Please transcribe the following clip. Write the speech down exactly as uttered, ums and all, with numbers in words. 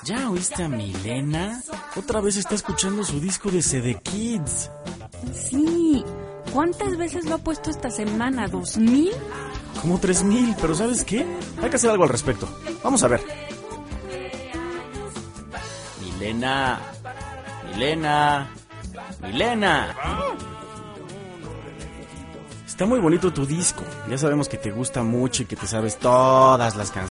¿Ya oíste a Milena? Otra vez está escuchando su disco de C D Kids. Sí. ¿Cuántas veces lo ha puesto esta semana? ¿Dos mil? Como tres mil, pero ¿sabes qué? Hay que hacer algo al respecto. Vamos a ver. Milena. Milena. Milena. Está muy bonito tu disco. Ya sabemos que te gusta mucho y que te sabes todas las canciones.